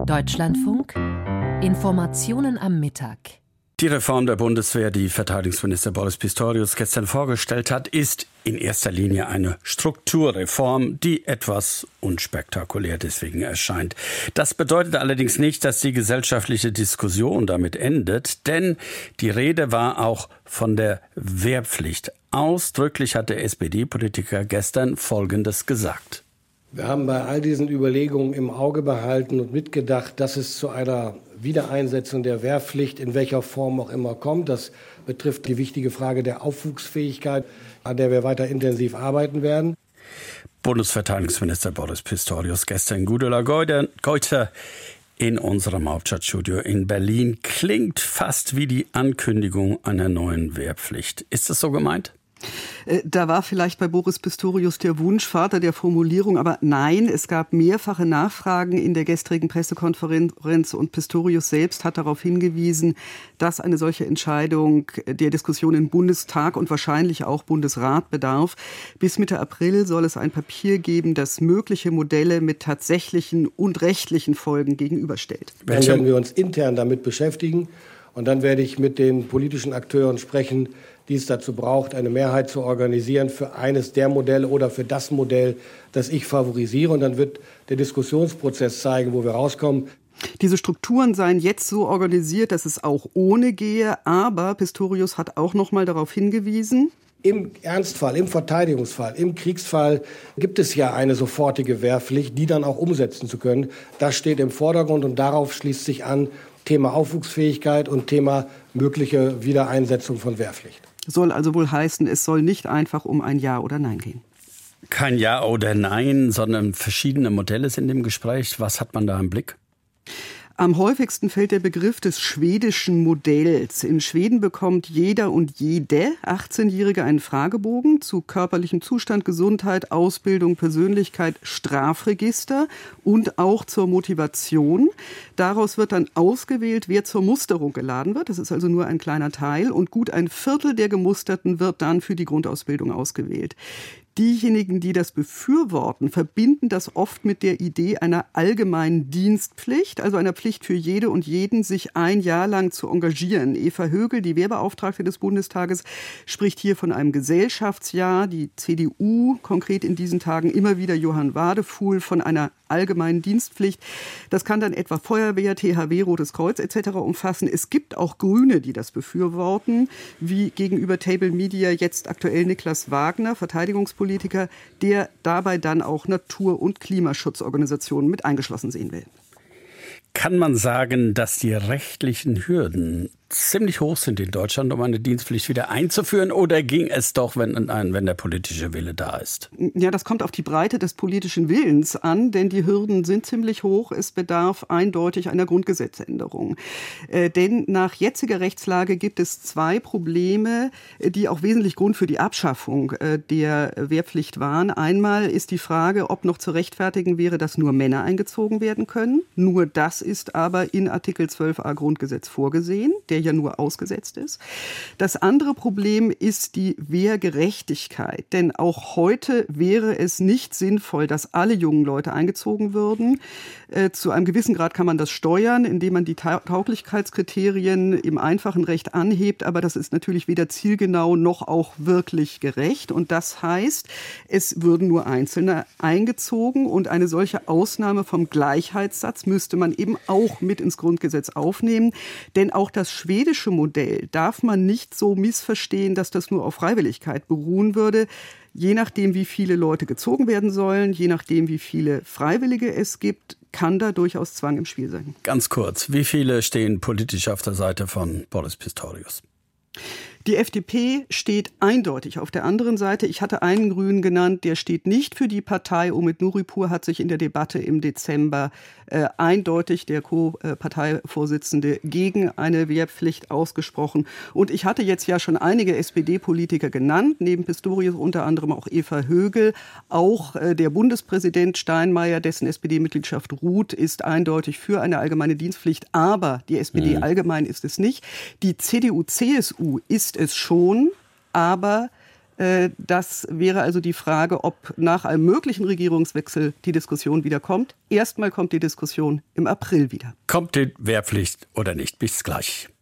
Deutschlandfunk. Informationen am Mittag. Die Reform der Bundeswehr, die Verteidigungsminister Boris Pistorius gestern vorgestellt hat, ist in erster Linie eine Strukturreform, die etwas unspektakulär deswegen erscheint. Das bedeutet allerdings nicht, dass die gesellschaftliche Diskussion damit endet, denn die Rede war auch von der Wehrpflicht. Ausdrücklich hat der SPD-Politiker gestern Folgendes gesagt. Wir haben bei all diesen Überlegungen im Auge behalten und mitgedacht, dass es zu einer Wiedereinsetzung der Wehrpflicht in welcher Form auch immer kommt. Das betrifft die wichtige Frage der Aufwuchsfähigkeit, an der wir weiter intensiv arbeiten werden. Bundesverteidigungsminister Boris Pistorius gestern Gudula Geuter in unserem Hauptstadtstudio in Berlin. Klingt fast wie die Ankündigung einer neuen Wehrpflicht. Ist das so gemeint? Da war vielleicht bei Boris Pistorius der Wunschvater der Formulierung, aber nein, es gab mehrfache Nachfragen in der gestrigen Pressekonferenz und Pistorius selbst hat darauf hingewiesen, dass eine solche Entscheidung der Diskussion im Bundestag und wahrscheinlich auch Bundesrat bedarf. Bis Mitte April soll es ein Papier geben, das mögliche Modelle mit tatsächlichen und rechtlichen Folgen gegenüberstellt. Dann werden wir uns intern damit beschäftigen und dann werde ich mit den politischen Akteuren sprechen, die es dazu braucht, eine Mehrheit zu organisieren für eines der Modelle oder für das Modell, das ich favorisiere. Und dann wird der Diskussionsprozess zeigen, wo wir rauskommen. Diese Strukturen seien jetzt so organisiert, dass es auch ohne gehe. Aber Pistorius hat auch noch mal darauf hingewiesen: Im Ernstfall, im Verteidigungsfall, im Kriegsfall gibt es ja eine sofortige Wehrpflicht, die dann auch umsetzen zu können. Das steht im Vordergrund und darauf schließt sich an Thema Aufwuchsfähigkeit und Thema mögliche Wiedereinsetzung von Wehrpflicht. Soll also wohl heißen, es soll nicht einfach um ein Ja oder Nein gehen. Kein Ja oder Nein, sondern verschiedene Modelle sind im Gespräch. Was hat man da im Blick? Am häufigsten fällt der Begriff des schwedischen Modells. In Schweden bekommt jeder und jede 18-Jährige einen Fragebogen zu körperlichem Zustand, Gesundheit, Ausbildung, Persönlichkeit, Strafregister und auch zur Motivation. Daraus wird dann ausgewählt, wer zur Musterung geladen wird. Das ist also nur ein kleiner Teil. Und gut ein Viertel der Gemusterten wird dann für die Grundausbildung ausgewählt. Diejenigen, die das befürworten, verbinden das oft mit der Idee einer allgemeinen Dienstpflicht, also einer Pflicht für jede und jeden, sich ein Jahr lang zu engagieren. Eva Högel, die Wehrbeauftragte des Bundestages, spricht hier von einem Gesellschaftsjahr. Die CDU, konkret in diesen Tagen immer wieder Johann Wadefuhl, von einer allgemeinen Dienstpflicht. Das kann dann etwa Feuerwehr, THW, Rotes Kreuz etc. umfassen. Es gibt auch Grüne, die das befürworten, wie gegenüber Table Media jetzt aktuell Niklas Wagner, Verteidigungspolitiker, der dabei dann auch Natur- und Klimaschutzorganisationen mit eingeschlossen sehen will. Kann man sagen, dass die rechtlichen Hürden ziemlich hoch sind in Deutschland, um eine Dienstpflicht wieder einzuführen? Oder ging es doch, wenn der politische Wille da ist? Ja, das kommt auf die Breite des politischen Willens an, denn die Hürden sind ziemlich hoch. Es bedarf eindeutig einer Grundgesetzänderung. Denn nach jetziger Rechtslage gibt es zwei Probleme, die auch wesentlich Grund für die Abschaffung der Wehrpflicht waren. Einmal ist die Frage, ob noch zu rechtfertigen wäre, dass nur Männer eingezogen werden können. Nur das ist aber in Artikel 12a Grundgesetz vorgesehen, der ja nur ausgesetzt ist. Das andere Problem ist die Wehrgerechtigkeit. Denn auch heute wäre es nicht sinnvoll, dass alle jungen Leute eingezogen würden. Zu einem gewissen Grad kann man das steuern, indem man die Tauglichkeitskriterien im einfachen Recht anhebt. Aber das ist natürlich weder zielgenau noch auch wirklich gerecht. Und das heißt, es würden nur Einzelne eingezogen. Und eine solche Ausnahme vom Gleichheitssatz müsste man eben auch mit ins Grundgesetz aufnehmen. Denn auch das schwedische Modell darf man nicht so missverstehen, dass das nur auf Freiwilligkeit beruhen würde. Je nachdem, wie viele Leute gezogen werden sollen, je nachdem, wie viele Freiwillige es gibt, kann da durchaus Zwang im Spiel sein. Ganz kurz, wie viele stehen politisch auf der Seite von Boris Pistorius? Die FDP steht eindeutig auf der anderen Seite. Ich hatte einen Grünen genannt, der steht nicht für die Partei. Omid Nuripur hat sich in der Debatte im Dezember eindeutig, der Co-Parteivorsitzende, gegen eine Wehrpflicht ausgesprochen. Und ich hatte jetzt ja schon einige SPD-Politiker genannt, neben Pistorius unter anderem auch Eva Högel. Auch der Bundespräsident Steinmeier, dessen SPD-Mitgliedschaft ruht, ist eindeutig für eine allgemeine Dienstpflicht. Aber die SPD allgemein ist es nicht. Die CDU-CSU ist es schon, aber Das wäre also die Frage, ob nach einem möglichen Regierungswechsel die Diskussion wieder kommt. Erstmal kommt die Diskussion im April wieder. Kommt die Wehrpflicht oder nicht? Bis gleich.